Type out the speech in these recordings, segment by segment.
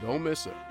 Don't miss it.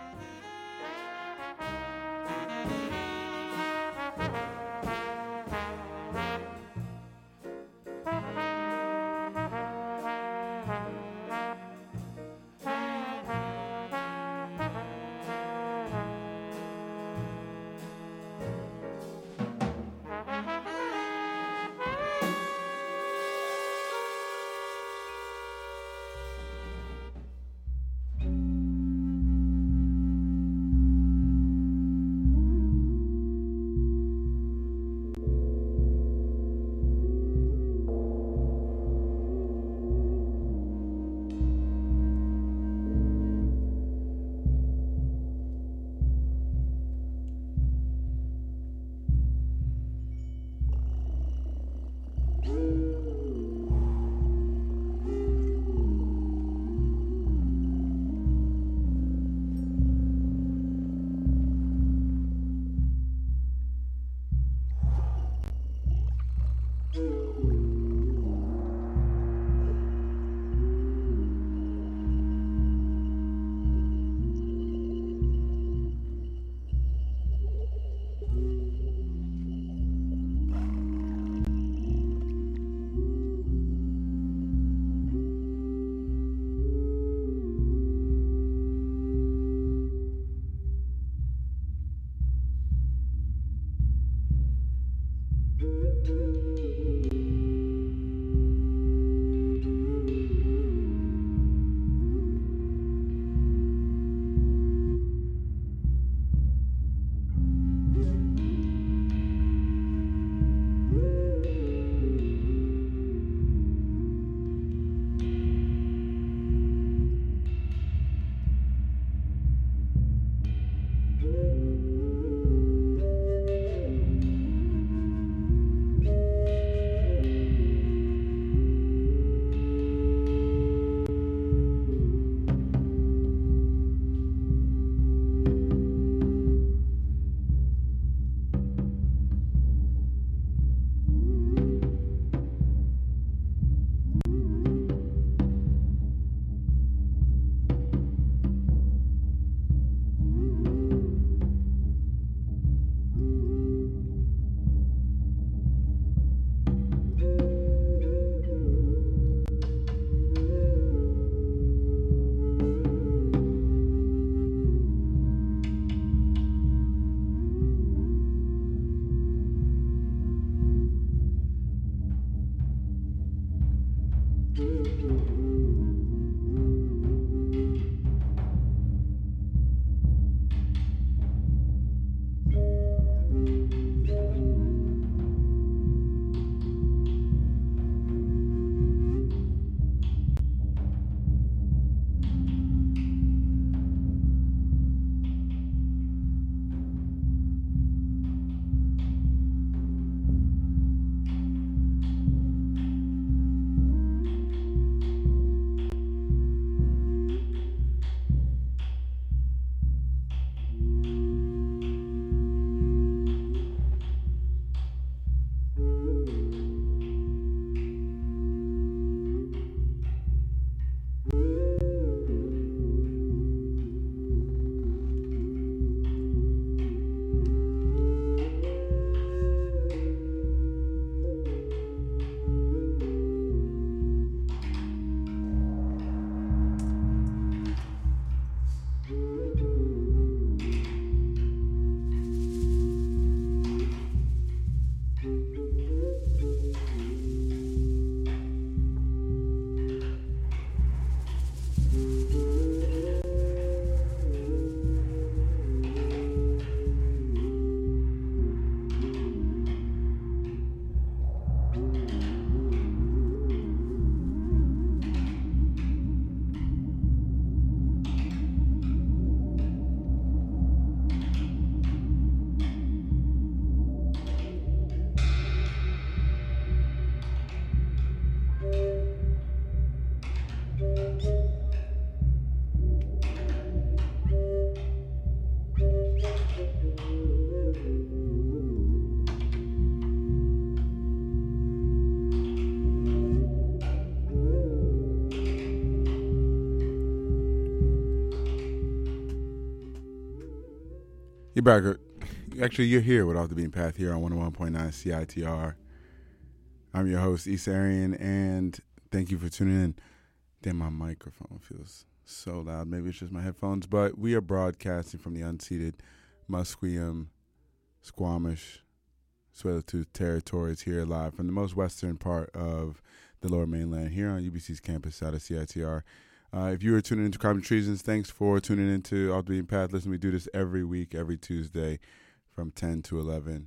You're back. Actually, you're here with Off the Beaten Path here on 101.9 CITR. I'm your host, Issa Arian, and thank you for tuning in. Damn, my microphone feels so loud. Maybe it's just my headphones, but we are broadcasting from the unceded Musqueam, Squamish, Tsleil-Waututh territories here live from the most western part of the Lower Mainland here on UBC's campus out of CITR. If you were tuning into Crime and Treasons, thanks for tuning into Off the Beaten Path. Listen, we do this every week, every Tuesday from 10 to 11.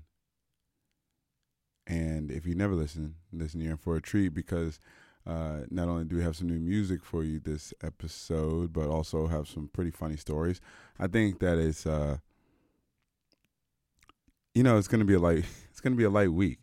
And if you never listen, you're in for a treat because not only do we have some new music for you this episode, but also have some pretty funny stories. I think that it's, it's going to be a light week.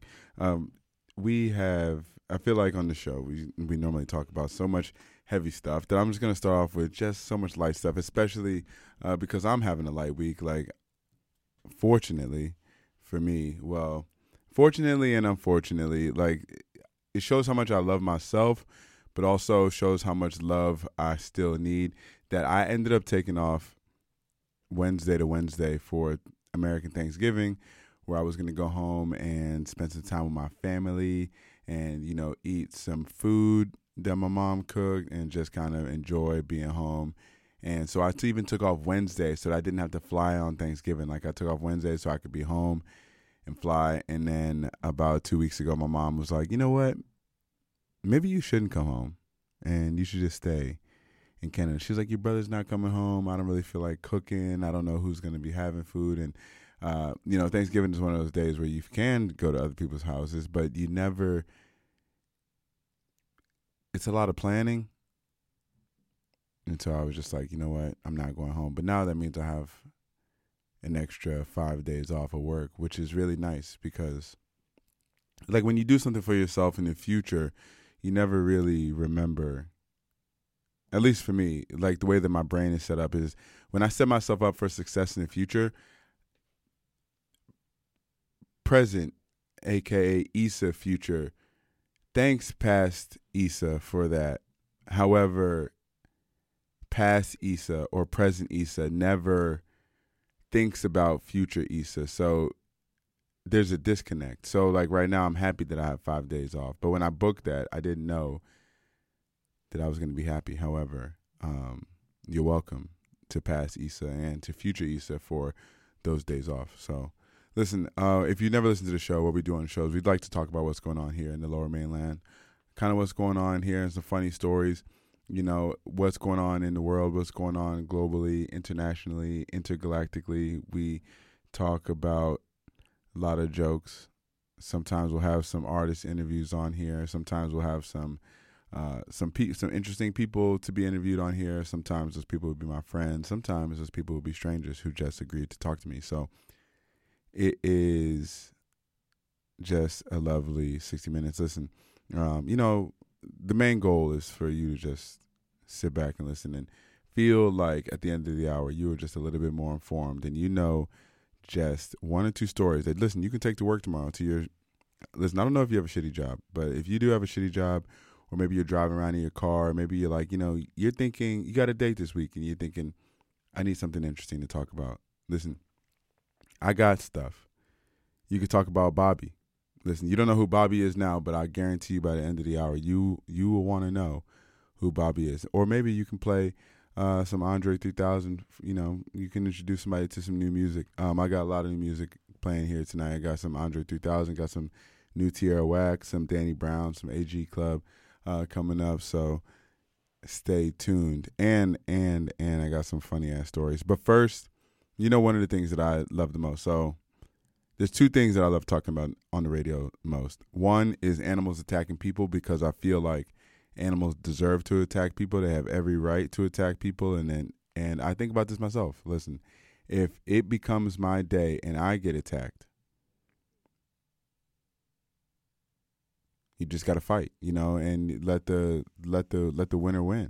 I feel like on the show, we normally talk about so much heavy stuff that I'm just going to start off with just so much light stuff, especially because I'm having a light week. Like, fortunately for me, fortunately and unfortunately, like, it shows how much I love myself, but also shows how much love I still need, that I ended up taking off Wednesday to Wednesday for American Thanksgiving, where I was going to go home and spend some time with my family and, eat some food that my mom cooked and just kind of enjoy being home. And so I even took off Wednesday so that I didn't have to fly on Thanksgiving. Like, I took off Wednesday so I could be home and fly. And then about 2 weeks ago, my mom was like, you know what? Maybe you shouldn't come home and you should just stay in Canada. She was like, your brother's not coming home. I don't really feel like cooking. I don't know who's going to be having food. And, Thanksgiving is one of those days where you can go to other people's houses, but it's a lot of planning. And so I was just like, you know what? I'm not going home. But now that means I have an extra 5 days off of work, which is really nice because, like, when you do something for yourself in the future, you never really remember. At least for me, like, the way that my brain is set up is when I set myself up for success in the future, present, aka Issa future, thanks past Issa for that. However, past Issa or present Issa never thinks about future Issa. So there's a disconnect. So, like, right now I'm happy that I have 5 days off. But when I booked that, I didn't know that I was going to be happy. However, you're welcome to past Issa and to future Issa for those days off. So, listen, if you never listen to the show, what we do on the show is we'd like to talk about what's going on here in the Lower Mainland, kind of what's going on here and some funny stories, what's going on in the world, what's going on globally, internationally, intergalactically. We talk about a lot of jokes. Sometimes we'll have some artist interviews on here. Sometimes we'll have some interesting people to be interviewed on here. Sometimes those people will be my friends. Sometimes those people will be strangers who just agreed to talk to me. So it is just a lovely 60 minutes. Listen, the main goal is for you to just sit back and listen and feel like at the end of the hour, you were just a little bit more informed and just one or two stories that, listen, you can take to work tomorrow listen, I don't know if you have a shitty job, but if you do have a shitty job, or maybe you're driving around in your car, or maybe you're like, you're thinking, you got a date this week and you're thinking, I need something interesting to talk about. Listen, I got stuff. You could talk about Bobby. Listen, you don't know who Bobby is now, but I guarantee you by the end of the hour, you will want to know who Bobby is. Or maybe you can play some Andre 3000. You can introduce somebody to some new music. I got a lot of new music playing here tonight. I got some Andre 3000, got some new Tierra Whack, some Danny Brown, some AG Club coming up. So stay tuned. And I got some funny ass stories. But first, one of the things that I love the most. So there's two things that I love talking about on the radio most. One is animals attacking people, because I feel like animals deserve to attack people. They have every right to attack people. And I think about this myself. Listen, if it becomes my day and I get attacked, you just got to fight, and let the winner win.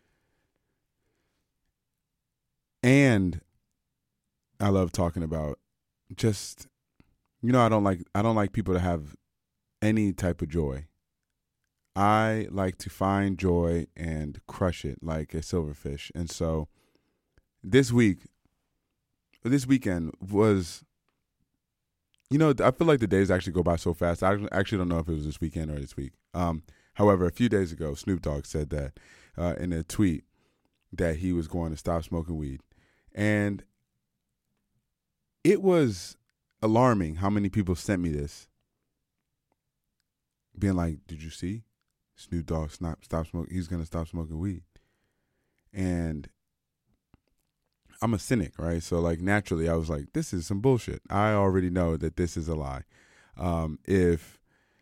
And I love talking about just, I don't like people to have any type of joy. I like to find joy and crush it like a silverfish. And so this week, this weekend was, I feel like the days actually go by so fast. I actually don't know if it was this weekend or this week. However, a few days ago, Snoop Dogg said that in a tweet that he was going to stop smoking weed. And it was alarming how many people sent me this, being like, did you see? Snoop Dogg stop smoking. He's going to stop smoking weed. And I'm a cynic, right? So like naturally I was like, this is some bullshit. I already know that this is a lie. If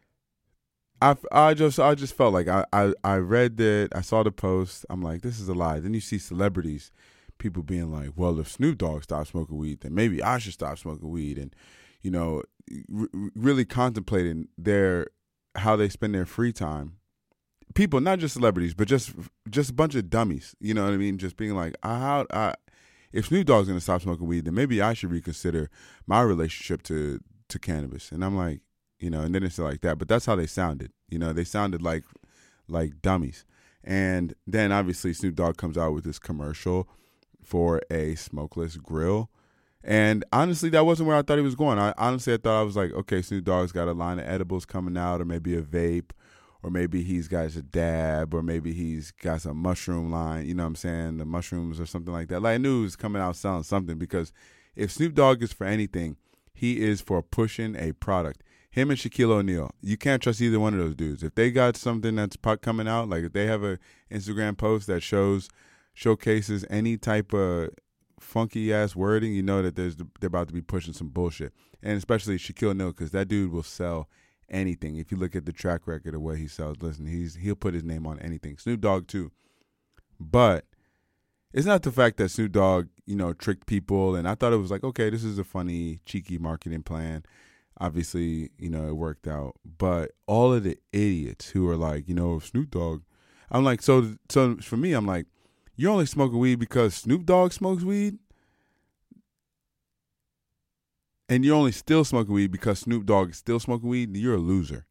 I just felt like I read that, I saw the post, I'm like, this is a lie. Then you see celebrities, people being like, well, if Snoop Dogg stopped smoking weed, then maybe I should stop smoking weed. And, really contemplating how they spend their free time. People, not just celebrities, but just a bunch of dummies. You know what I mean? Just being like, if Snoop Dogg's gonna stop smoking weed, then maybe I should reconsider my relationship to cannabis. And I'm like, and then it's like that. But that's how they sounded. They sounded like dummies. And then obviously Snoop Dogg comes out with this commercial for a smokeless grill. And honestly, that wasn't where I thought he was going. I thought I was like, okay, Snoop Dogg's got a line of edibles coming out, or maybe a vape, or maybe he's got a dab, or maybe he's got some mushroom line, you know what I'm saying, the mushrooms or something like that. Like I knew he was coming out selling something, because if Snoop Dogg is for anything, he is for pushing a product. Him and Shaquille O'Neal, you can't trust either one of those dudes. If they got something that's coming out, like if they have a Instagram post that showcases any type of funky ass wording, you know that they're about to be pushing some bullshit. And especially Shaquille O'Neal, because that dude will sell anything. If you look at the track record of what he sells, listen, he'll put his name on anything. Snoop Dogg too. But it's not the fact that Snoop Dogg, tricked people. And I thought it was like, okay, this is a funny, cheeky marketing plan. Obviously, it worked out. But all of the idiots who are like, if Snoop Dogg, I'm like, so for me, I'm like, you're only smoking weed because Snoop Dogg smokes weed? And you're only still smoking weed because Snoop Dogg is still smoking weed? You're a loser.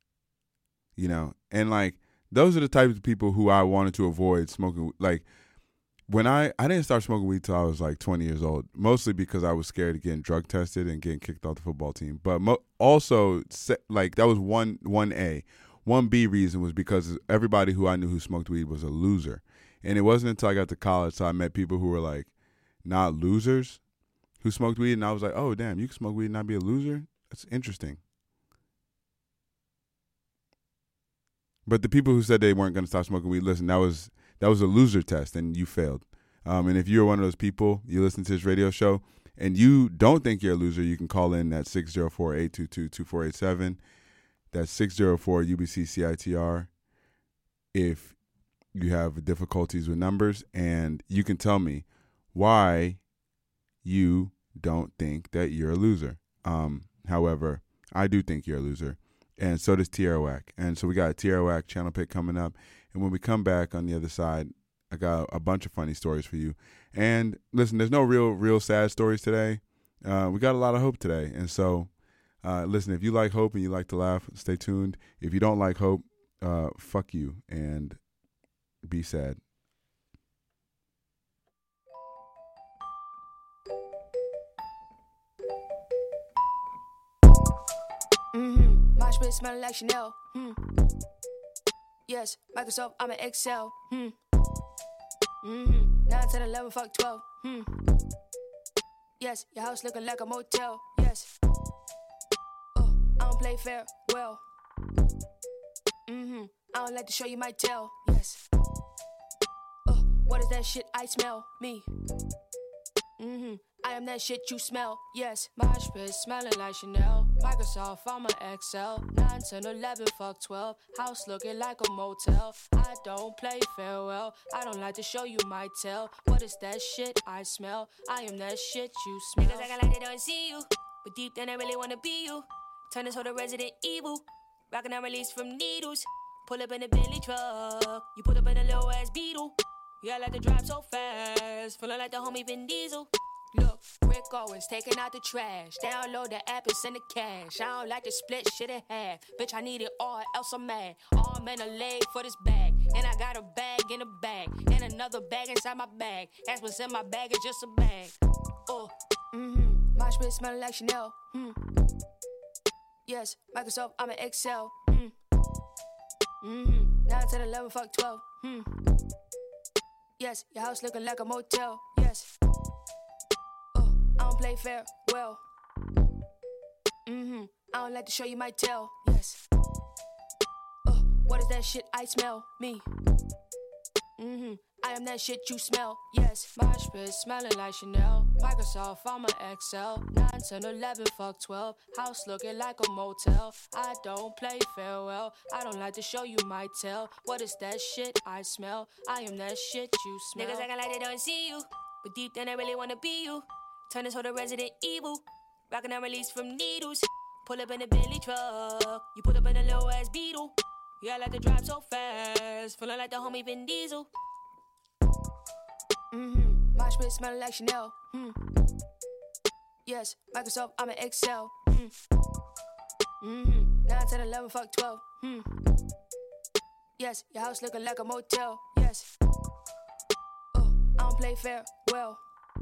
And like, those are the types of people who I wanted to avoid smoking. Like, when I didn't start smoking weed till I was like 20 years old, mostly because I was scared of getting drug tested and getting kicked off the football team. But also, like, that was 1A. 1B reason was because everybody who I knew who smoked weed was a loser. And it wasn't until I got to college so I met people who were like not losers who smoked weed, and I was like, oh damn, you can smoke weed and not be a loser? That's interesting. But the people who said they weren't going to stop smoking weed, listen, that was a loser test, and you failed. And if you're one of those people, you listen to this radio show, and you don't think you're a loser, you can call in at 604-822-2487. That's 604-UBC-CITR if you have difficulties with numbers, and you can tell me why you don't think that you're a loser. However, I do think you're a loser, and so does Tierra Whack. And so we got a Tierra Whack channel pick coming up, and when we come back on the other side, I got a bunch of funny stories for you. And listen, there's no real sad stories today. We got a lot of hope today, and so listen, if you like hope and you like to laugh, stay tuned. If you don't like hope, fuck you and be sad. My spit smelling like Chanel. Yes, Microsoft, I'm an Excel. 9, 10, 11, fuck 12. Yes, your house looking like a motel. Yes. I don't play fair. Well. I don't like to show you my tail. Yes. What is that shit I smell? Me. I am that shit you smell. Yes. My spit smelling like Chanel. Microsoft, I'm an Excel. 9, 10, 11, fuck 12. House looking like a motel. I don't play farewell. I don't like to show you my tail. What is that shit I smell? I am that shit you smell. Niggas acting like they don't see you, but deep down I really wanna be you. Turn this whole to Resident Evil. Rockin' out release from needles. Pull up in a Bentley truck. You put up in a little ass Beetle. Yeah, I like to drive so fast. Feeling like the homie Vin Diesel. Look, Rick Owens taking out the trash. Download the app and send the cash. I don't like to split shit in half. Bitch, I need it all, else I'm mad. Arm and a leg for this bag. And I got a bag in a bag. And another bag inside my bag. That's what's in my bag, is just a bag. Oh, my spit smelling like Chanel. Yes, Microsoft, I'm an Excel. 9, 10, 11, fuck 12. Yes, your house looking like a motel. Yes. I don't play fair. Well. I don't like to show you my tail. Yes. What is that shit I smell? Me. I am that shit you smell. Yes. My spit smelling like Chanel. Microsoft, I'm an Excel. 9, 10, 11, fuck 12. House looking like a motel. I don't play farewell. I don't like to show you my tail. What is that shit I smell? I am that shit you smell. Niggas acting like they don't see you, but deep down they really wanna be you. Turn this whole to Resident Evil. Rockin' and release from needles. Pull up in a Bentley truck. You put up in a little ass Beetle. Yeah, I like to drive so fast. Feeling like the homie Vin Diesel. My spit smelling like Chanel. Yes, Microsoft, I'm an Excel. 9, 10, 11, fuck 12. Yes, your house looking like a motel. Yes. I don't play fair. Well.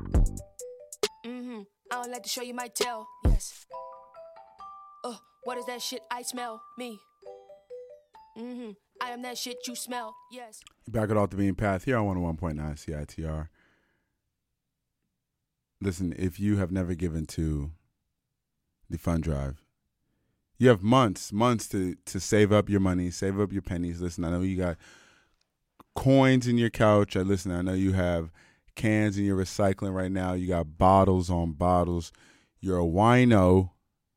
I don't like to show you my tail. Yes. What is that shit I smell? Me. I am that shit you smell. Yes. Back it off the beaten path here on 101.9 CITR. Listen, if you have never given to the fund drive, you have months to save up your money, save up your pennies. Listen, I know you got coins in your couch. Listen, I know you have cans in your recycling right now. You got bottles on bottles. You're a wino.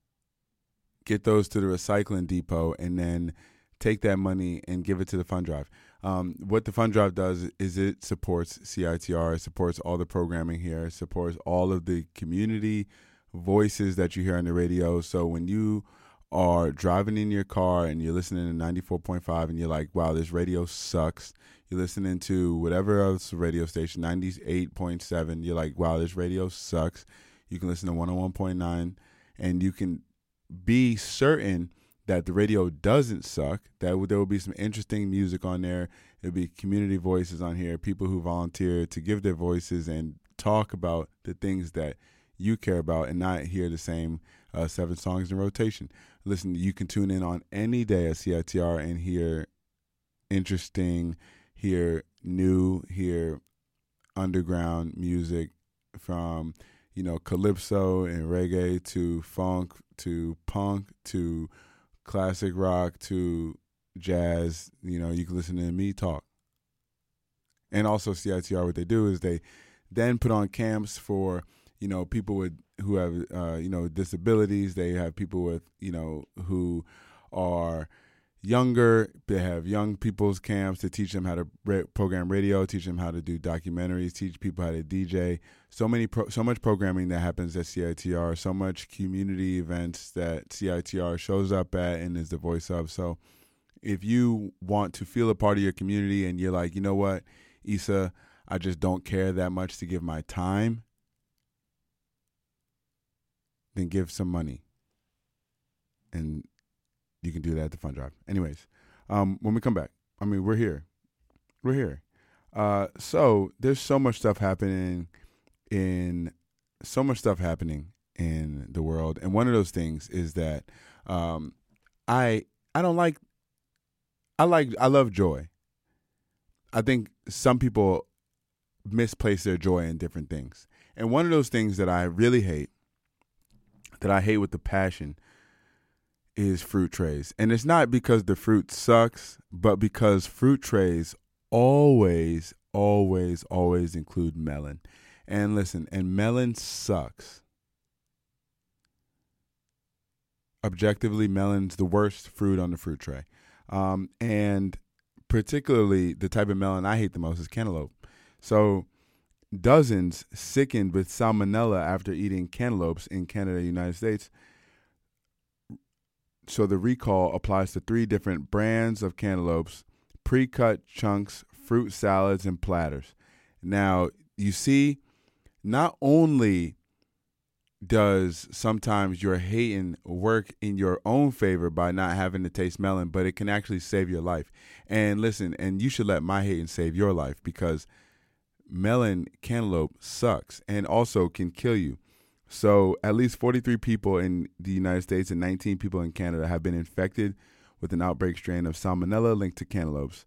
Get those to the recycling depot and then take that money and give it to the fund drive. What the fund drive does is it supports CITR. It supports all the programming here. It supports all of the community voices that you hear on the radio. So when you are driving in your car and you're listening to 94.5 and you're like, wow, this radio sucks. You're listening to whatever else radio station, 98.7. You're like, wow, this radio sucks. You can listen to 101.9 and you can be certain that the radio doesn't suck, that there will be some interesting music on there. There'll be community voices on here, people who volunteer to give their voices and talk about the things that you care about and not hear the same 7 songs in rotation. Listen, you can tune in on any day at CITR and hear interesting, hear new, hear underground music from, calypso and reggae to funk to punk to classic rock to jazz. You can listen to me talk. And also CITR, what they do is they then put on camps for, people who have, disabilities. They have people with, who are younger. They have young people's camps to teach them how to program radio, teach them how to do documentaries, teach people how to DJ. So much programming that happens at CITR, so much community events that CITR shows up at and is the voice of. So if you want to feel a part of your community and you're like, you know what, Issa, I just don't care that much to give my time, then give some money. And you can do that at the fund drive. Anyways, when we come back, we're here. So there's so much stuff happening in the world. And one of those things is that I love joy. I think some people misplace their joy in different things. And one of those things that I really hate, that I hate with a passion, is fruit trays. And it's not because the fruit sucks, but because fruit trays always include melon. And listen, and melon sucks. Objectively, melon's the worst fruit on the fruit tray. And particularly the type of melon I hate the most is cantaloupe. So dozens sickened with salmonella after eating cantaloupes in Canada and the United States. So the recall applies to 3 different brands of cantaloupes, pre-cut chunks, fruit salads, and platters. Now, you see, not only does sometimes your hating work in your own favor by not having to taste melon, but it can actually save your life. And listen, and you should let my hating save your life, because melon cantaloupe sucks and also can kill you. So at least 43 people in the United States and 19 people in Canada have been infected with an outbreak strain of salmonella linked to cantaloupes.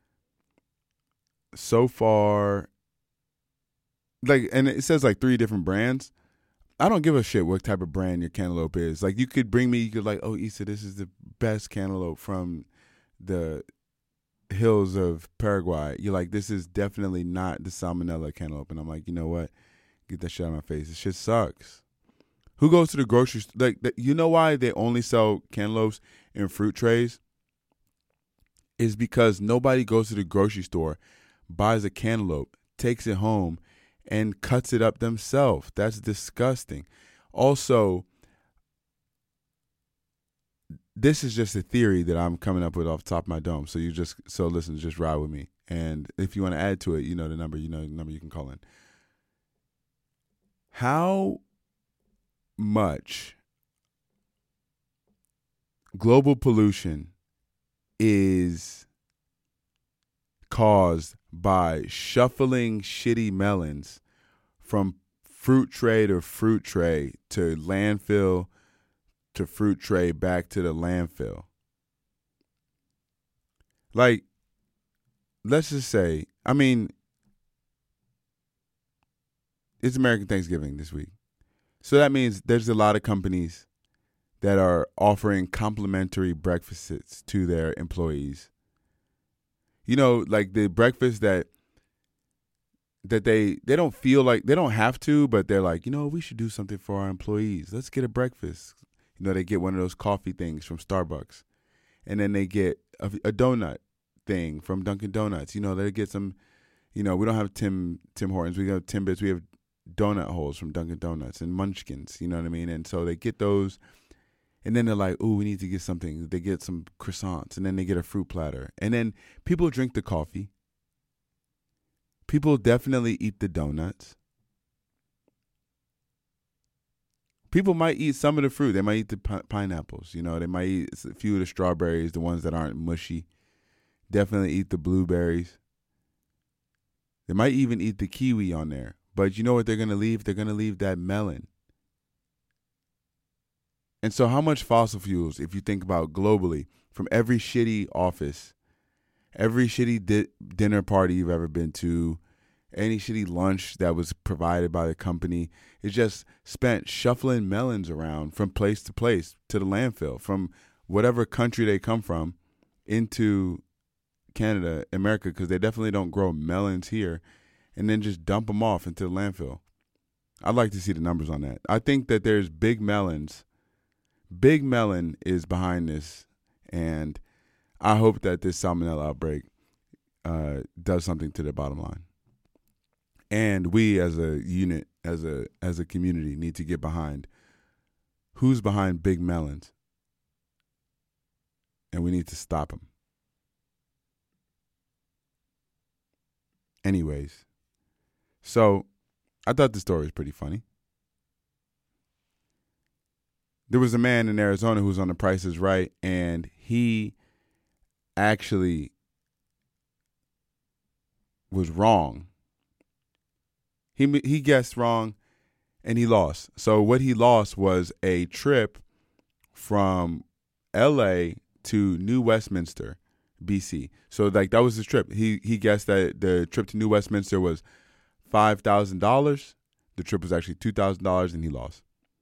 So far, and it says 3 different brands. I don't give a shit what type of brand your cantaloupe is. You could bring me, you could oh, Issa, this is the best cantaloupe from the hills of Paraguay. You're like, this is definitely not the salmonella cantaloupe. And I'm like, you know what? Get that shit out of my face. This shit sucks. Who goes to the grocery store? You know why they only sell cantaloupes in fruit trays? Is because nobody goes to the grocery store, buys a cantaloupe, takes it home, and cuts it up themselves. That's disgusting. Also, this is just a theory that I'm coming up with off the top of my dome. So listen, just ride with me. And if you want to add to it, you know the number you can call in. How much global pollution is caused by shuffling shitty melons from fruit tray to fruit tray to landfill to fruit tray back to the landfill? Let's just say, it's American Thanksgiving this week. So that means there's a lot of companies that are offering complimentary breakfasts to their employees. The breakfast that they don't feel like, they don't have to, but they're like, we should do something for our employees. Let's get a breakfast. They get one of those coffee things from Starbucks. And then they get a donut thing from Dunkin' Donuts. They get some, we don't have Tim Hortons. We have Timbits. We have donut holes from Dunkin' Donuts and Munchkins. You know what I mean? And so they get those. And then they're like, ooh, we need to get something. They get some croissants. And then they get a fruit platter. And then people drink the coffee. People definitely eat the donuts. People might eat some of the fruit. They might eat the pineapples. They might eat a few of the strawberries, the ones that aren't mushy. Definitely eat the blueberries. They might even eat the kiwi on there. But you know what they're going to leave? They're going to leave that melon. And so how much fossil fuels, if you think about globally, from every shitty office, every shitty dinner party you've ever been to, any shitty lunch that was provided by the company, is just spent shuffling melons around from place to place to the landfill, from whatever country they come from into Canada, America, because they definitely don't grow melons here, and then just dump them off into the landfill. I'd like to see the numbers on that. I think that there's big melons. Big Melon is behind this, and I hope that this salmonella outbreak does something to the bottom line. And we, as a unit, as a community, need to get behind who's behind Big Melons, and we need to stop them. Anyways, so I thought the story was pretty funny. There was a man in Arizona who was on The Price is Right, and he actually was wrong. He guessed wrong, and he lost. So what he lost was a trip from L.A. to New Westminster, BC. So that was his trip. He guessed that the trip to New Westminster was $5,000. The trip was actually $2,000, and he lost.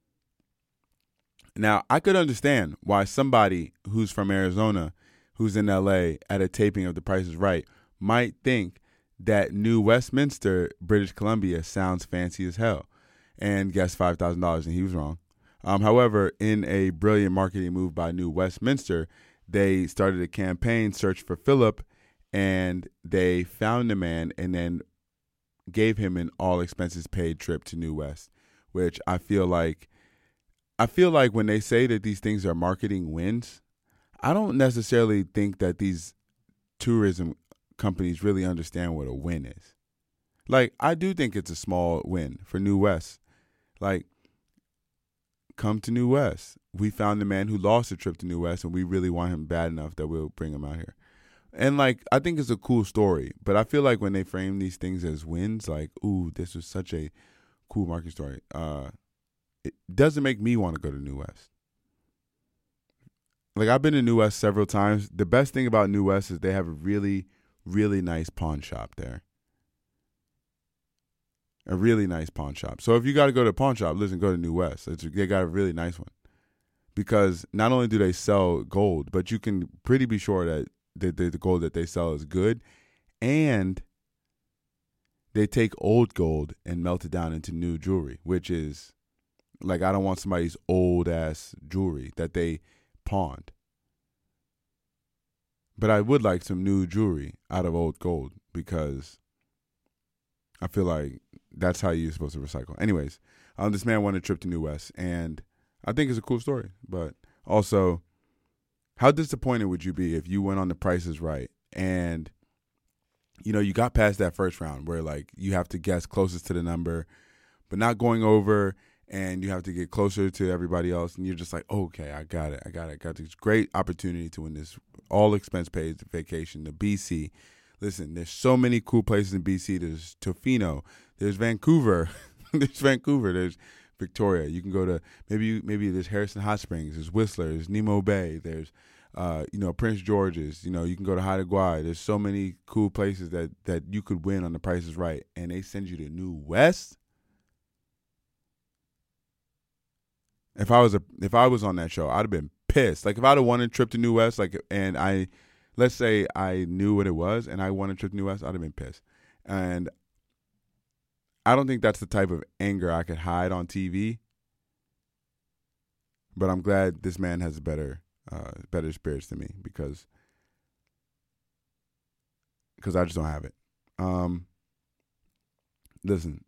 Now, I could understand why somebody who's from Arizona, who's in L.A. at a taping of The Price is Right, might think that New Westminster, British Columbia, sounds fancy as hell and guessed $5,000, and he was wrong. However, in a brilliant marketing move by New Westminster, they started a campaign, Search for Philip, and they found the man and then gave him an all-expenses-paid trip to New West, which I feel like when they say that these things are marketing wins, I don't necessarily think that these tourism companies really understand what a win is. I do think it's a small win for New West. Come to New West. We found the man who lost a trip to New West, and we really want him bad enough that we'll bring him out here. And like, I think it's a cool story, but I feel like when they frame these things as wins, like, ooh, this was such a cool marketing story, it doesn't make me want to go to New West. Like, I've been to New West several times. The best thing about New West is they have a really, really nice pawn shop there. A really nice pawn shop. So if you got to go to a pawn shop, listen, go to New West. They got a really nice one. Because not only do they sell gold, but you can pretty be sure that the gold that they sell is good. And they take old gold and melt it down into new jewelry, which is, like, I don't want somebody's old-ass jewelry that they pawned. But I would like some new jewelry out of old gold because I feel like that's how you're supposed to recycle. Anyways, this man won a trip to New West, and I think it's a cool story. But also, how disappointed would you be if you went on The Price is Right and, you know, you got past that first round where, like, you have to guess closest to the number, but not going over, and you have to get closer to everybody else, and you're just like, okay, I got it. I got this great opportunity to win this all expense paid vacation to BC. Listen, there's so many cool places in BC. There's Tofino. There's Vancouver. There's Victoria. You can go to maybe there's Harrison Hot Springs. There's Whistler. There's Nemo Bay. There's Prince George's. You know, you can go to Haida Gwaii. There's so many cool places that you could win on The Price is Right, and they send you to New West. If I was on that show, I'd have been pissed. Like, if I'd have won a trip to New West, let's say I knew what it was and I won a trip to New West, I'd have been pissed. And I don't think that's the type of anger I could hide on TV. But I'm glad this man has better spirits than me because I just don't have it. Listen,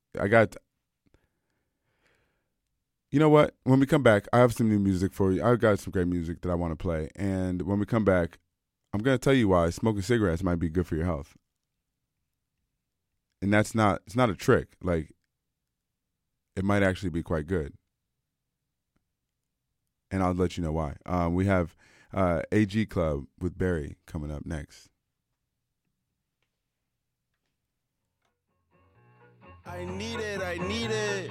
you know what? When we come back, I have some new music for you. I've got some great music that I want to play. And when we come back, I'm going to tell you why smoking cigarettes might be good for your health. And it's not a trick. Like, it might actually be quite good. And I'll let you know why. We have AG Club with Barry coming up next. I need it.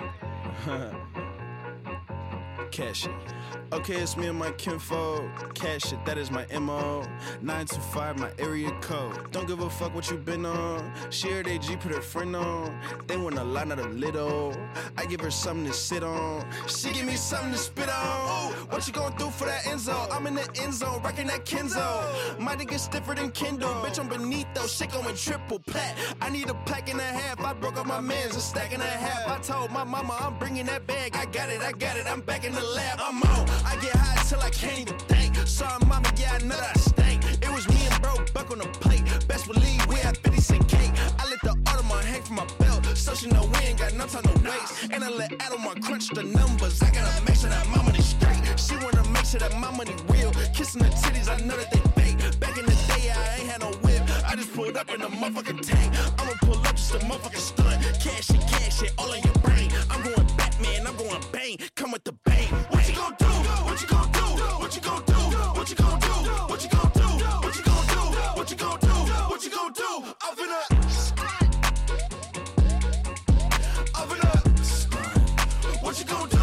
Cash it. Okay, it's me and my kinfolk. Cash it, that is my MO. 925, my area code. Don't give a fuck what you been on. She heard AG put her friend on. They want a lot, not a little. I give her something to sit on. She give me something to spit on. What you gonna do for that Enzo? I'm in the end zone, rocking that Kenzo. My nigga stiffer than Kindle. Bitch, I'm beneath those. Shit going triple plat. I need a pack and a half. I broke up my mans, a stack and a half. I told my mama I'm bringing that bag. I got it. I'm back in the lab. I'm on. I get high till I can't even think. Sorry, mama, yeah, I know that I stink. It was me and bro, buck on the plate. Best believe we had 50 cent cake. I let the Audemars hang from my belt, so she know we ain't got no time to waste. And I let Audemars crunch the numbers. I gotta make sure that my money straight. She wanna make sure that my money real. Kissing the titties, I know that they fake. Back in the day, I ain't had no whip. I just pulled up in a motherfucking tank. I'ma pull up just a motherfucking stunt. Cash it, all in your brain. I'm going Batman, I'm going bang. Come with the bang. What you gon' do? What you gon' do? What you gon' do? What you gon' do? What you gon' do? What you gon' do? What you gon' do? What you gon' do? I'm finna what you gon' do?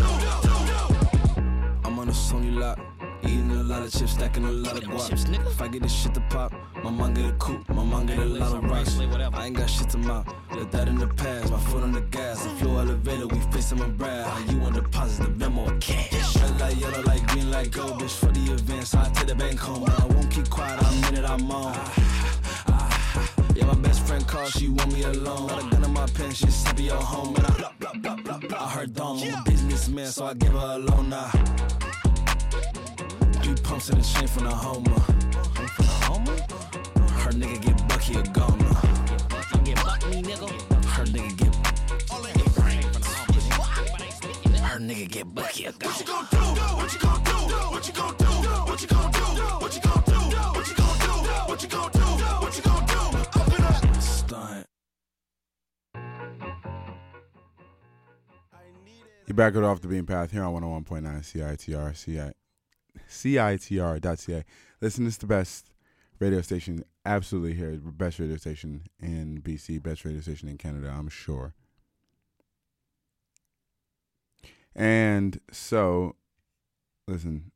I'm on a Sony lot, eating a lot of chips, stacking a lot of guap. If I get this shit to pop, my mom get a coupe, my mom get a lot of rocks. I ain't got shit to mouth, let that in the past. My foot on the gas, the flow elevator, we facing my brad. How you want deposit the Venmo or cash? Red light, yellow light, green light, gold, bitch for the event, so I take the bank home. I won't keep quiet, I'm in it, I'm on. Yeah, my best friend called, she want me alone. Got a gun in my pen, she said be your home. And I heard dumb, I'm a businessman, so I give her a loan now. 3 pumps in the chain from the Homer. Her nigga get bucky or gone now. Her nigga get her nigga get bucky or gone. What you gon' do? What you gon' do? What you gon' do? What you gon' do? What you gon' do? What you gon' do? What you gon' do? What you gon' do? Up in a stunt. You're back it off the beam path here on 101.9 CITR.ca. Listen, this is the best radio station absolutely here. Best radio station in BC, best radio station in Canada, I'm sure. And so, listen,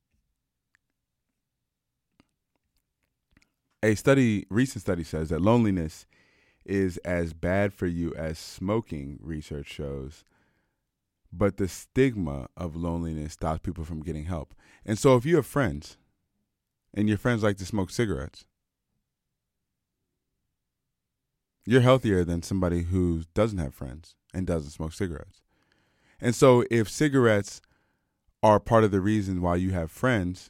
recent study says that loneliness is as bad for you as smoking, research shows. But the stigma of loneliness stops people from getting help. And so if you have friends and your friends like to smoke cigarettes, you're healthier than somebody who doesn't have friends and doesn't smoke cigarettes. And so if cigarettes are part of the reason why you have friends,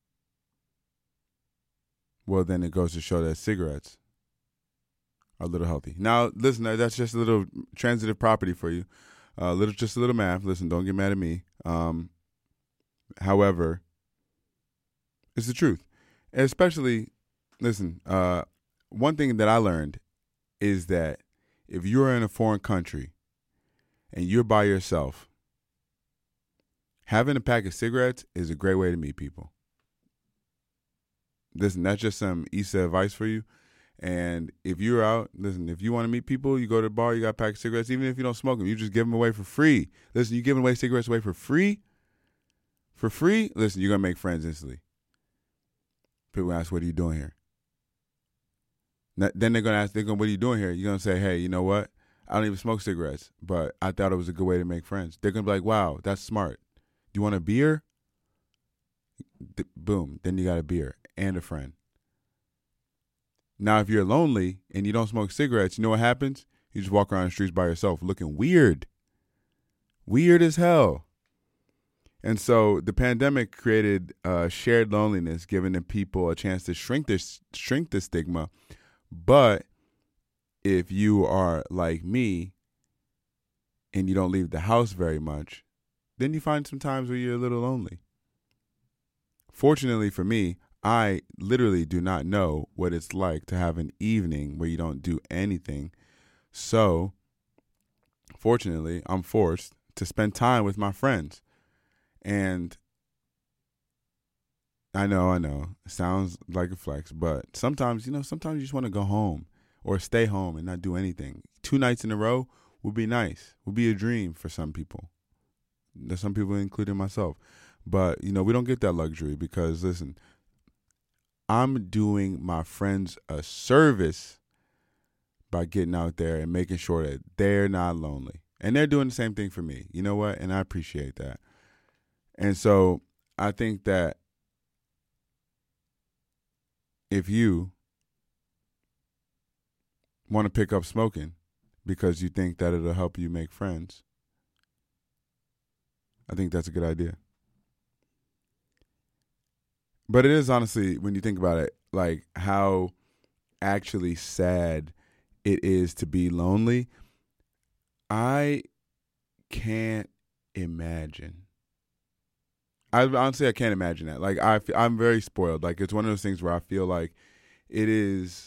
well, then it goes to show that cigarettes are a little healthy. Now, listen, that's just a little transitive property for you. Just a little math. Listen, don't get mad at me. However, it's the truth. And especially, listen, one thing that I learned is that if you're in a foreign country and you're by yourself, having a pack of cigarettes is a great way to meet people. Listen, that's just some Issa advice for you. And if you're out, listen, if you want to meet people, you go to the bar, you got a pack of cigarettes. Even if you don't smoke them, you just give them away for free. Listen, you giving away cigarettes away for free? For free? Listen, you're going to make friends instantly. People ask, what are you doing here? Then they're going to ask, what are you doing here? You're going to say, hey, you know what? I don't even smoke cigarettes, but I thought it was a good way to make friends. They're going to be like, wow, that's smart. You want a beer? Boom. Then you got a beer and a friend. Now, if you're lonely and you don't smoke cigarettes, you know what happens? You just walk around the streets by yourself looking weird. Weird as hell. And so the pandemic created shared loneliness, giving the people a chance to shrink the stigma. But if you are like me and you don't leave the house very much, then you find some times where you're a little lonely. Fortunately for me, I literally do not know what it's like to have an evening where you don't do anything. So, fortunately, I'm forced to spend time with my friends. And I know, it sounds like a flex, but sometimes you just want to go home or stay home and not do anything. 2 nights in a row would be nice, would be a dream for some people. There's some people, including myself. But, we don't get that luxury because, listen, I'm doing my friends a service by getting out there and making sure that they're not lonely. And they're doing the same thing for me. You know what? And I appreciate that. And so I think that if you want to pick up smoking because you think that it'll help you make friends, I think that's a good idea. But it is honestly, when you think about it, like how actually sad it is to be lonely. I can't imagine. I can't imagine that. Like I'm very spoiled. Like it's one of those things where I feel like it's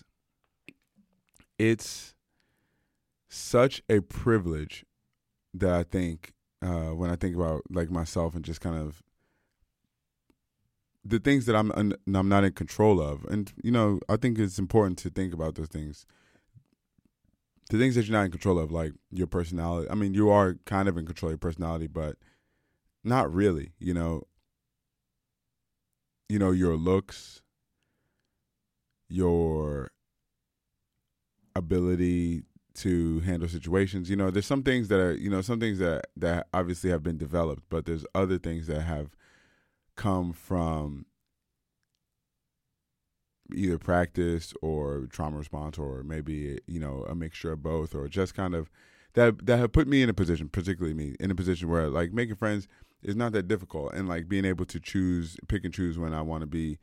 such a privilege that I think when I think about like myself and just kind of the things that I'm not in control of. And, I think it's important to think about those things. The things that you're not in control of, like your personality. I mean, you are kind of in control of your personality, but not really, your looks, your ability to handle situations. There's some things that are, some things that obviously have been developed, but there's other things that have come from either practice or trauma response or maybe, a mixture of both, or just kind of that have put me in a position, particularly me, in a position where like making friends is not that difficult, and like being able to pick and choose when I want to be,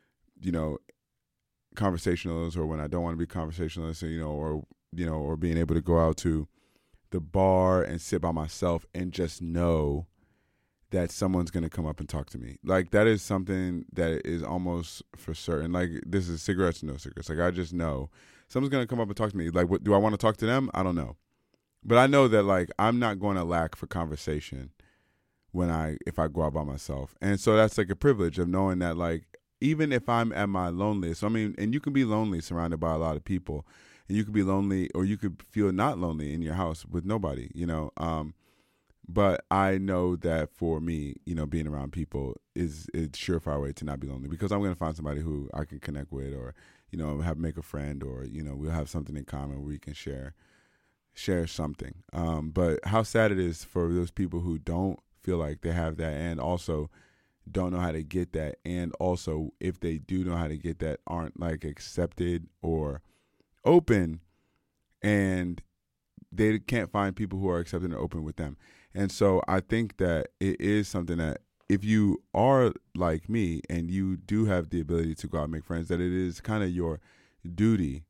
conversationalist or when I don't want to be conversationalist, or being able to go out to the bar and sit by myself and just know that someone's going to come up and talk to me. Like that is something that is almost for certain. Like this is cigarettes, no cigarettes. Like I just know someone's going to come up and talk to me. Like, what do I want to talk to them? I don't know. But I know that like I'm not going to lack for conversation if I go out by myself. And so that's like a privilege of knowing that like even if I'm at my loneliest. So, I mean, and you can be lonely surrounded by a lot of people, and you could be lonely, or you could feel not lonely in your house with nobody, But I know that for me, being around people is a surefire way to not be lonely, because I'm going to find somebody who I can connect with, or make a friend, or we'll have something in common where we can share something. But how sad it is for those people who don't feel like they have that, and also don't know how to get that, and also if they do know how to get that, aren't like accepted or open, and they can't find people who are accepting and open with them. And so I think that it is something that, if you are like me and you do have the ability to go out and make friends, that it is kind of your duty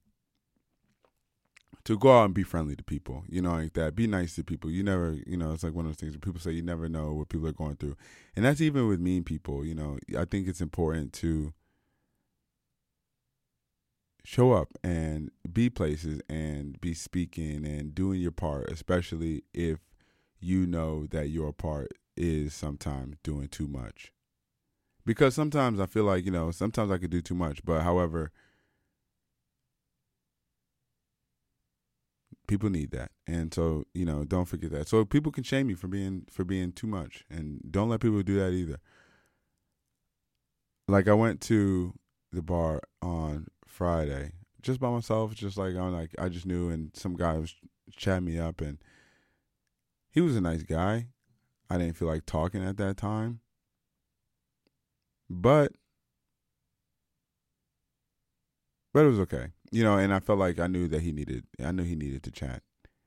to go out and be friendly to people, like that. Be nice to people. You never, it's like one of those things where people say you never know what people are going through. And that's even with mean people, I think it's important to show up and be places and be speaking and doing your part, especially if you know that your part is sometimes doing too much. Because sometimes I feel like, sometimes I could do too much, but however, people need that. And so, don't forget that. So people can shame you for being too much, and don't let people do that either. Like, I went to the bar on Friday just by myself, just like I just knew, and some guy was chatting me up, and he was a nice guy. I didn't feel like talking at that time, but it was okay, and I felt like I knew he needed to chat,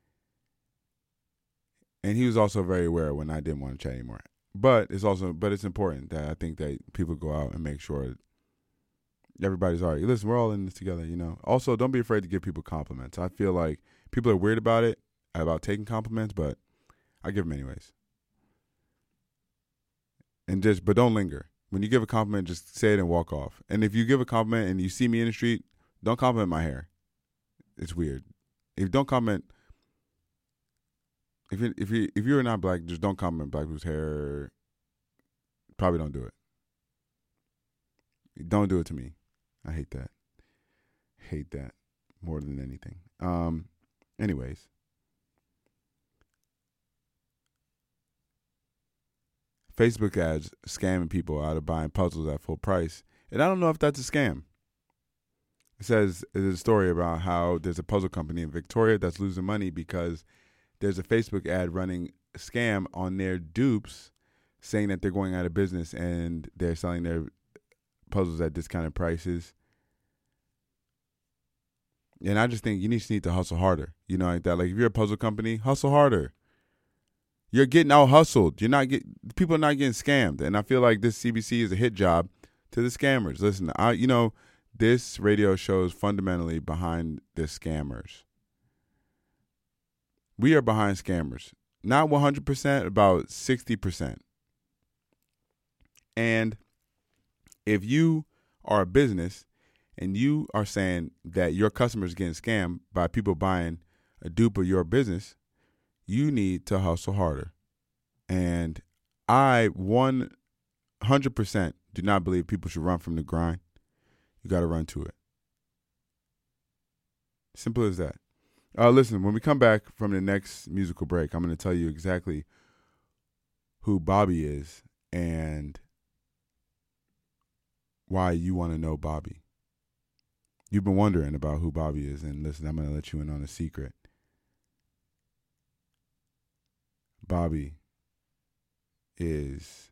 and he was also very aware when I didn't want to chat anymore. But it's important that I think that people go out and make sure everybody's all right. Listen, we're all in this together, Also, don't be afraid to give people compliments. I feel like people are weird about it, about taking compliments, but I give them anyways. But don't linger. When you give a compliment, just say it and walk off. And if you give a compliment and you see me in the street, don't compliment my hair. It's weird. If you don't compliment, if you're not black, just don't compliment black people's hair. Probably don't do it. Don't do it to me. I hate that. Hate that more than anything. Anyways. Facebook ads scamming people out of buying puzzles at full price. And I don't know if that's a scam. It says there's a story about how there's a puzzle company in Victoria that's losing money because there's a Facebook ad running a scam on their dupes, saying that they're going out of business and they're selling their puzzles at discounted prices. And I just think you need to hustle harder. Like that. Like, if you're a puzzle company, hustle harder. You're getting out hustled. People are not getting scammed. And I feel like this CBC is a hit job to the scammers. Listen, this radio show is fundamentally behind the scammers. We are behind scammers. Not 100%, about 60%. And if you are a business and you are saying that your customers getting scammed by people buying a dupe of your business, you need to hustle harder. And I 100% do not believe people should run from the grind. You got to run to it. Simple as that. Listen, when we come back from the next musical break, I'm going to tell you exactly who Bobby is and why you want to know Bobby. You've been wondering about who Bobby is, and listen, I'm going to let you in on a secret. Bobby is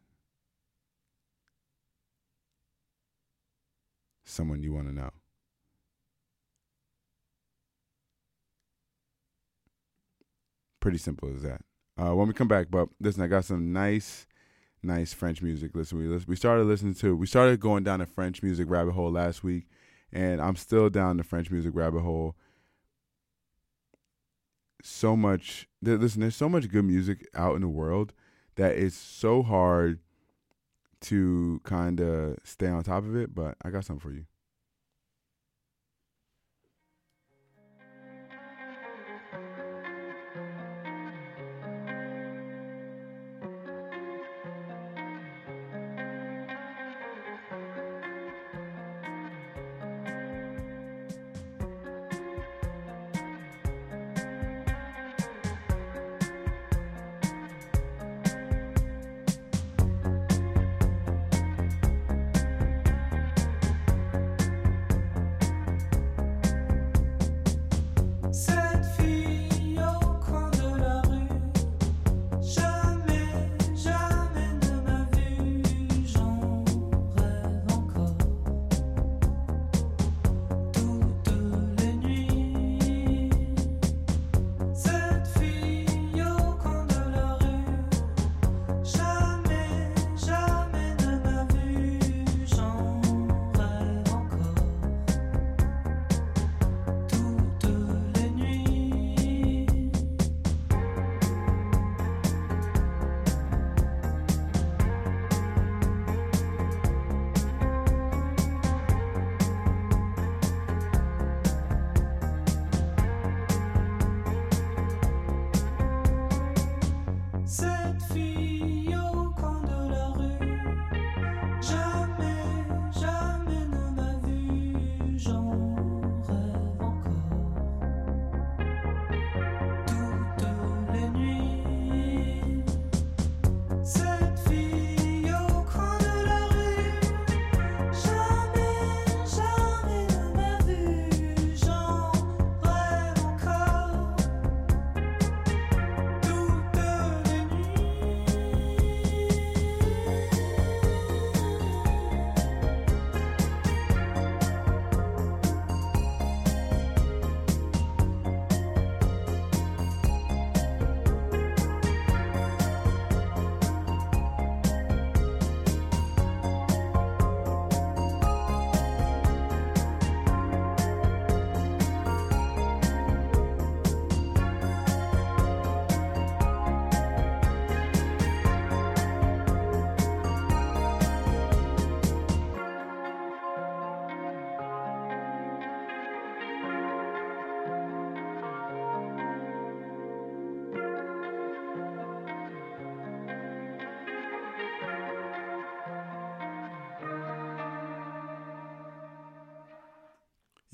someone you want to know. Pretty simple as that. When we come back, but listen, I got some nice French music. Listen, we started going down a French music rabbit hole last week, and I'm still down the French music rabbit hole. There's so much good music out in the world that it's so hard to kind of stay on top of it, but I got something for you.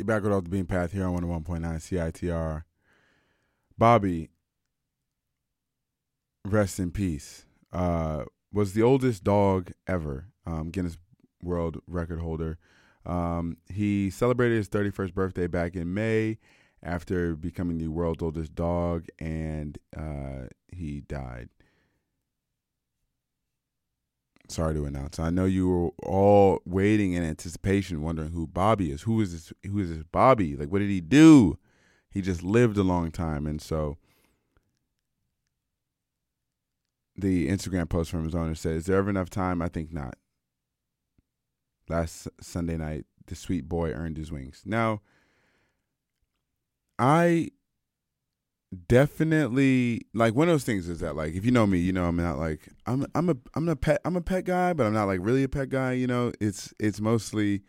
You're back with Off the Beam Path here on 101.9 CITR. Bobby, rest in peace, was the oldest dog ever, Guinness World Record holder. He celebrated his 31st birthday back in May after becoming the world's oldest dog, and he died. Sorry to announce. I know you were all waiting in anticipation, wondering who Bobby is. Who is this Bobby? Like, what did he do? He just lived a long time. And so the Instagram post from his owner said, "Is there ever enough time? I think not. Last Sunday night, the sweet boy earned his wings." Now, I definitely, like, one of those things is that, like, if you know me, you know I'm not like I'm a pet guy, but I'm not like really a pet guy. You know, it's mostly,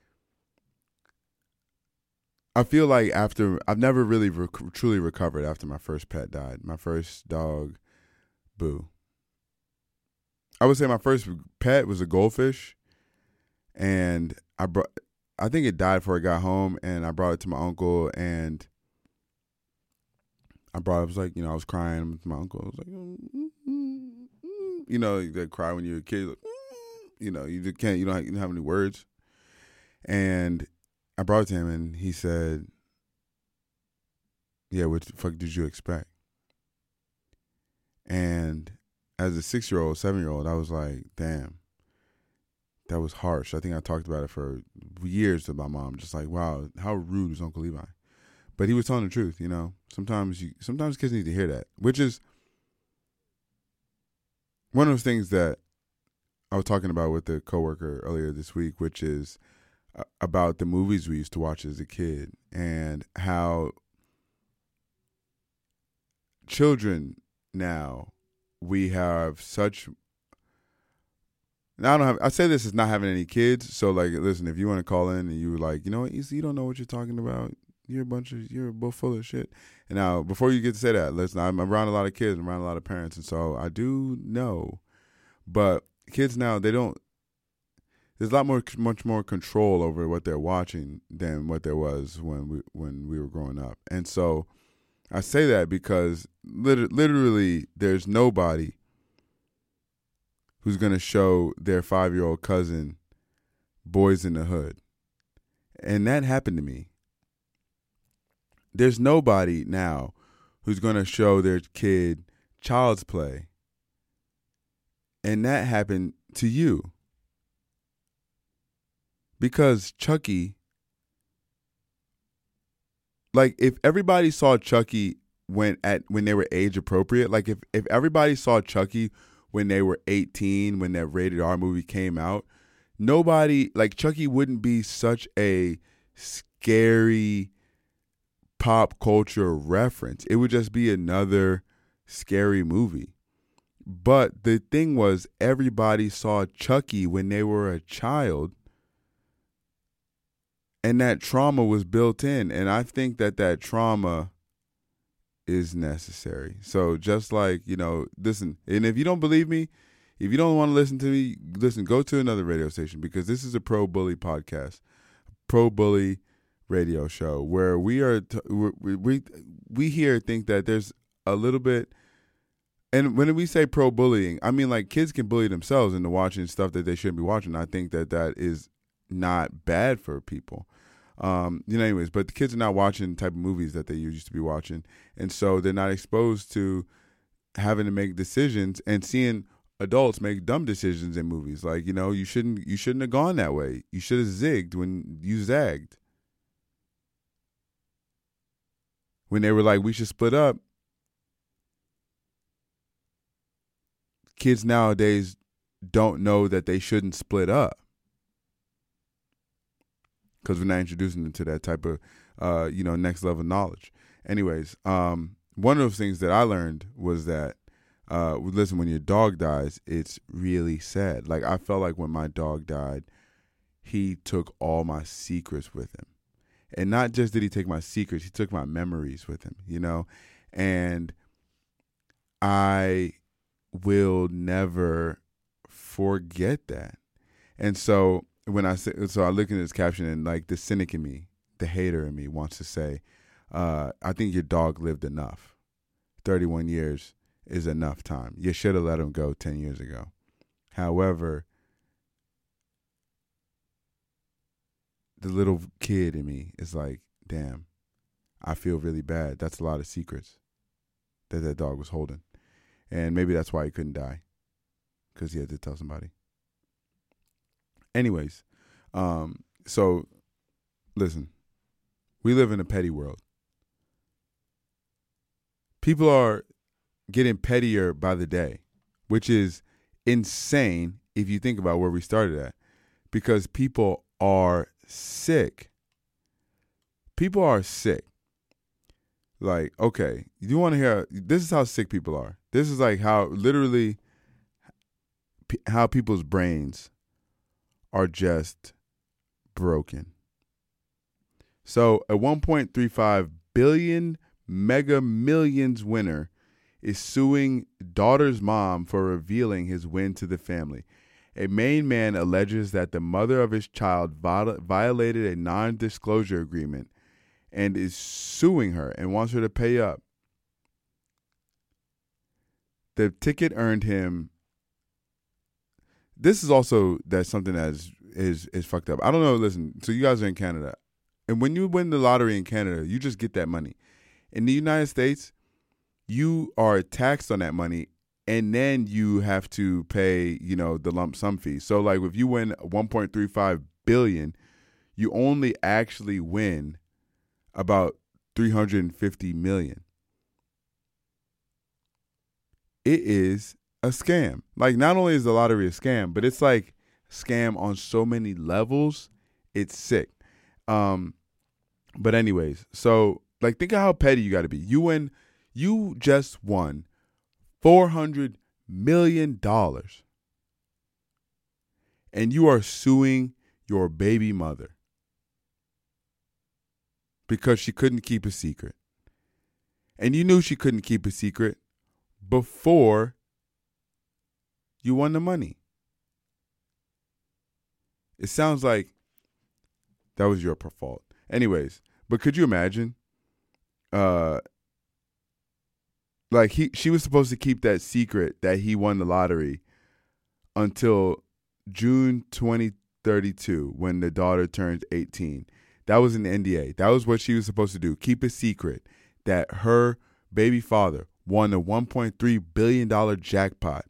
I feel like after I've never really truly recovered after my first pet died. My first dog, Boo. I would say my first pet was a goldfish, and I think it died before I got home, and I brought it to my uncle, and I was like, I was crying with my uncle. I was like, you know, you cry when you're a kid. Like, you know, you just can't, you don't have any words. And I brought it to him, and he said, "Yeah, what the fuck did you expect?" And as a 6-year-old, 7-year-old, I was like, damn, that was harsh. I think I talked about it for years to my mom. Just like, wow, how rude is Uncle Levi? But he was telling the truth, you know. Sometimes kids need to hear that, which is one of those things that I was talking about with a coworker earlier this week, which is about the movies we used to watch as a kid and how children now, we have such. Now I say this as not having any kids, so like, listen, if you want to call in and you were like, you know what, you don't know what you're talking about. You're both full of shit. And now, before you get to say that, listen, I'm around a lot of kids, I'm around a lot of parents, and so I do know. But kids now, there's a lot much more control over what they're watching than what there was when we were growing up. And so I say that because literally there's nobody who's going to show their 5-year-old cousin Boys in the Hood. And that happened to me. There's nobody now who's going to show their kid Child's Play. And that happened to you. Because Chucky, like, if everybody saw Chucky when they were age appropriate, like if everybody saw Chucky when they were 18, when that rated R movie came out, nobody, like, Chucky wouldn't be such a scary pop culture reference. It would just be another scary movie. But the thing was, everybody saw Chucky when they were a child, and that trauma was built in. And I think that trauma is necessary. So just like, listen, and if you don't believe me, if you don't want to listen to me, listen, go to another radio station, because this is a pro bully podcast, pro bully radio show, where we here think that there's a little bit, and when we say pro bullying, I mean, like, kids can bully themselves into watching stuff that they shouldn't be watching. I think that is not bad for people. Anyways, but the kids are not watching the type of movies that they used to be watching. And so they're not exposed to having to make decisions and seeing adults make dumb decisions in movies. Like, you shouldn't have gone that way. You should have zigged when you zagged. When they were like, we should split up. Kids nowadays don't know that they shouldn't split up, because we're not introducing them to that type of, next level knowledge. Anyways, one of those things that I learned was that, listen, when your dog dies, it's really sad. Like, I felt like when my dog died, he took all my secrets with him. And not just did he take my secrets, he took my memories with him, and I will never forget that. And so when I look at this caption, and like the cynic in me the hater in me wants to say, I think your dog lived enough. 31 years is enough time. You should have let him go 10 years ago. However, the little kid in me is like, damn, I feel really bad. That's a lot of secrets that dog was holding. And maybe that's why he couldn't die, because he had to tell somebody. Anyways, so listen, we live in a petty world. People are getting pettier by the day, which is insane if you think about where we started at, because people are sick. People are sick. Like, okay, you want to hear, this is how sick people are. This is like how literally how people's brains are just broken. So a 1.35 billion Mega Millions winner is suing daughter's mom for revealing his win to the family. A Maine man alleges that the mother of his child violated a non-disclosure agreement and is suing her and wants her to pay up. The ticket earned him. This is also that's something that is fucked up. I don't know. Listen, so you guys are in Canada, and when you win the lottery in Canada, you just get that money. In the United States, you are taxed on that money, and then you have to pay, the lump sum fee. So, like, if you win 1.35 billion, you only actually win about 350 million. It is a scam. Like, not only is the lottery a scam, but it's like scam on so many levels. It's sick. But anyways, so like, think of how petty you got to be. You just won $400 million, and you are suing your baby mother because she couldn't keep a secret. And you knew she couldn't keep a secret before you won the money. It sounds like that was your fault. Anyways, but could you imagine? She was supposed to keep that secret that he won the lottery until June 2032 when the daughter turns 18. That was an NDA. That was what she was supposed to do. Keep a secret that her baby father won a $1.3 billion jackpot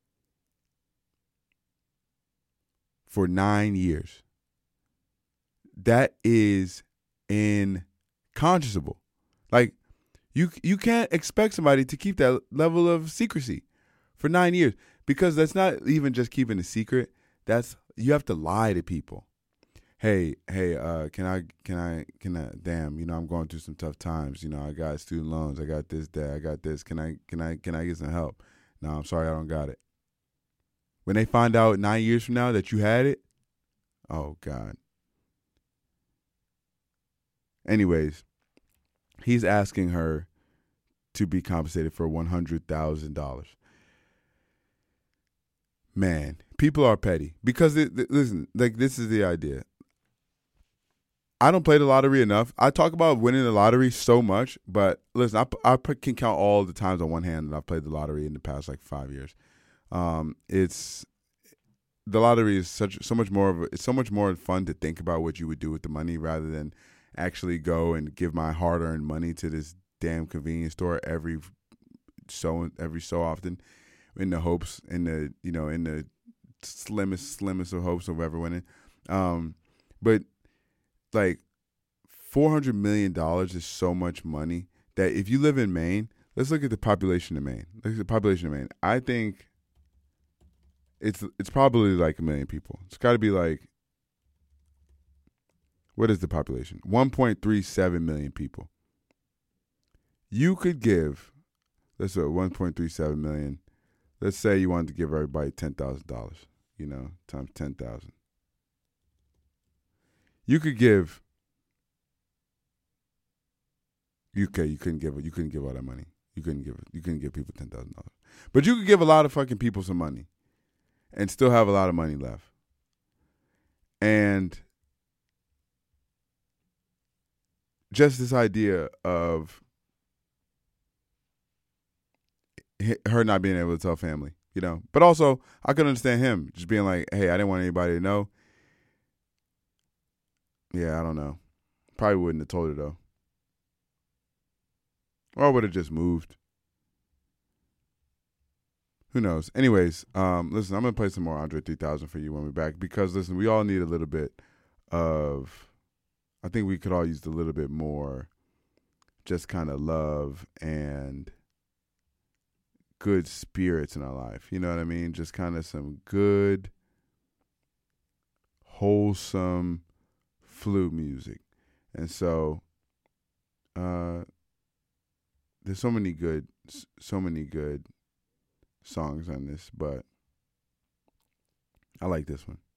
for 9 years. That is inconscionable. Like, you can't expect somebody to keep that level of secrecy for 9 years, because that's not even just keeping a secret. That's, you have to lie to people. Hey, can I, damn, I'm going through some tough times. I got student loans. I got this, that, I got this. Can I get some help? No, I'm sorry, I don't got it. When they find out 9 years from now that you had it, oh God. Anyways, he's asking her to be compensated for $100,000. Man, people are petty because listen, like, this is the idea. I don't play the lottery enough. I talk about winning the lottery so much, but listen, I can count all the times on one hand that I've played the lottery in the past 5 years. The lottery is so much more fun to think about what you would do with the money rather than actually go and give my hard-earned money to this damn convenience store every so often, in the hopes, in the slimmest of hopes of ever winning. But like, $400 million is so much money that if you live in Maine, let's look at the population of Maine. I think it's probably like 1 million people. It's got to be like, what is the population? 1.37 million people. You could give, let's say 1.37 million. Let's say you wanted to give everybody $10,000, times 10,000. You could give. You couldn't give all that money. You couldn't give people $10,000. But you could give a lot of fucking people some money and still have a lot of money left. And just this idea of her not being able to tell family, you know. But also, I could understand him just being like, hey, I didn't want anybody to know. Yeah, I don't know. Probably wouldn't have told her, though. Or I would have just moved. Who knows? Anyways, listen, I'm going to play some more Andre 3000 for you when we're back. Because, listen, we all need a little bit of, I think we could all use a little bit more just kind of love and good spirits in our life. You know what I mean? Just kind of some good, wholesome flute music. And so there's so many good songs on this, but I like this one.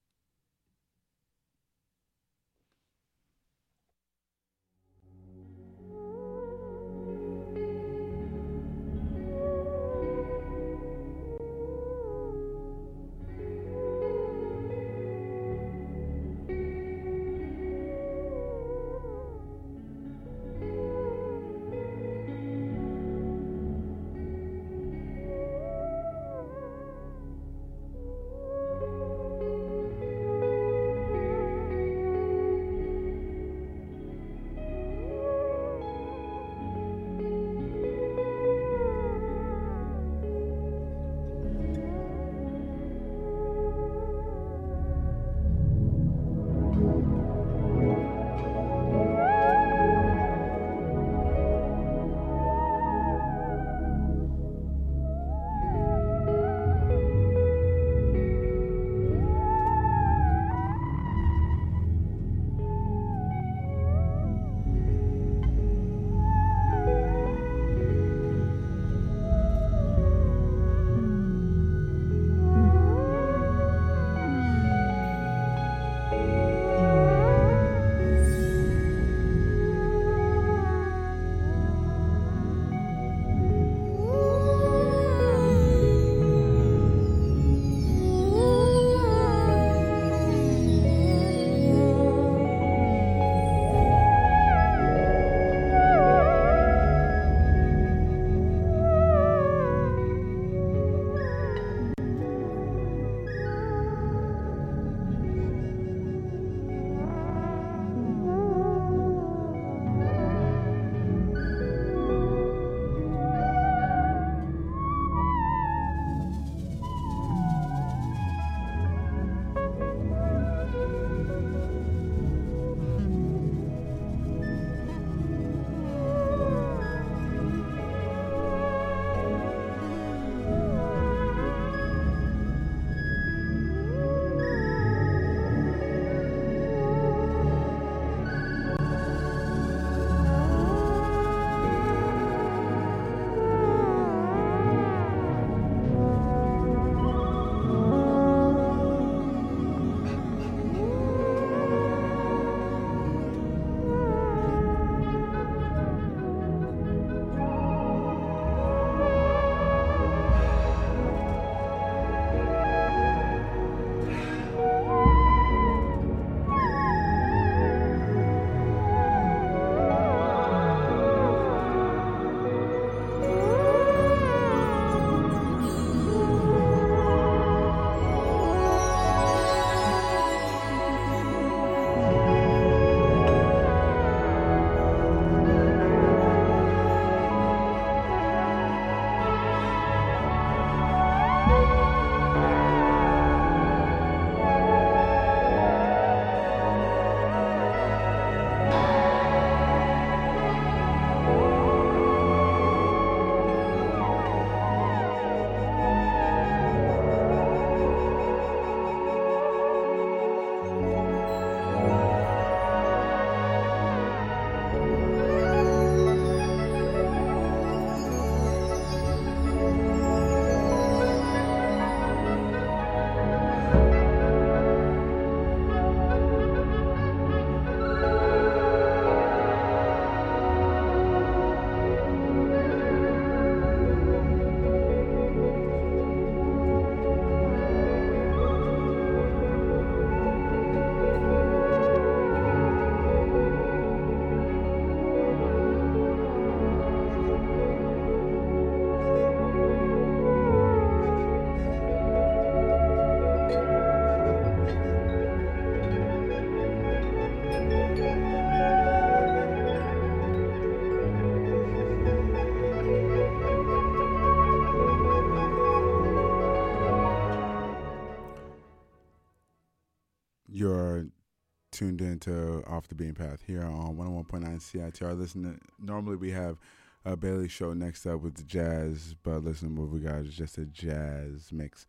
You're tuned into Off the Beaten Path here on 101.9 CITR. Listen, normally we have a Bailey show next up with the jazz, but listen, what we got is just a jazz mix.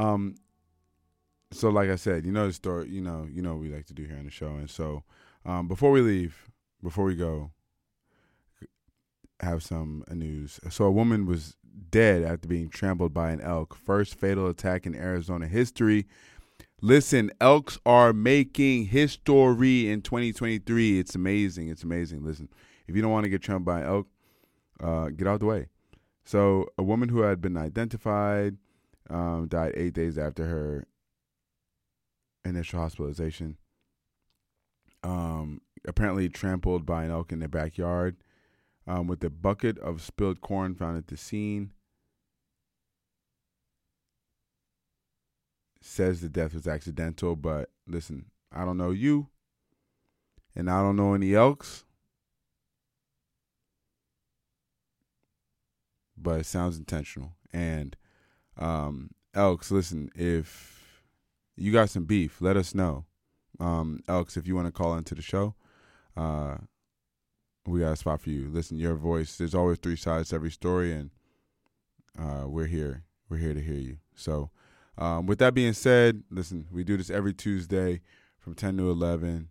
So like I said, you know the story, you know what we like to do here on the show. And so before we go, have some news. So a woman was dead after being trampled by an elk. First fatal attack in Arizona history. Listen, elks are making history in 2023. It's amazing. It's amazing. Listen, if you don't want to get trampled by an elk, get out of the way. So a woman who had been identified died 8 days after her initial hospitalization. Apparently trampled by an elk in their backyard with a bucket of spilled corn found at the scene. Says the death was accidental, but listen, I don't know you, and I don't know any elks, but it sounds intentional. And elks, listen, if you got some beef, let us know. Elks, if you want to call into the show, we got a spot for you. Listen, your voice, there's always three sides to every story, and we're here to hear you. So with that being said, listen, we do this every Tuesday from 10 to 11.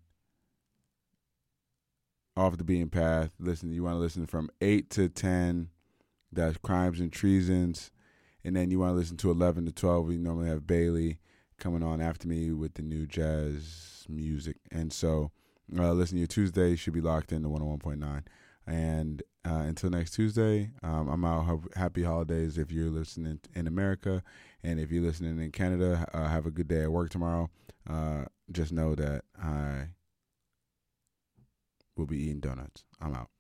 Off the Beaten Path. Listen, you want to listen from 8 to 10. That's Crimes and Treasons. And then you want to listen to 11 to 12. We normally have Bailey coming on after me with the new jazz music. And so, listen, your Tuesday should be locked into 101.9. And until next Tuesday, I'm out. Happy holidays if you're listening in America. And if you're listening in Canada, have a good day at work tomorrow. Just know that I will be eating donuts. I'm out.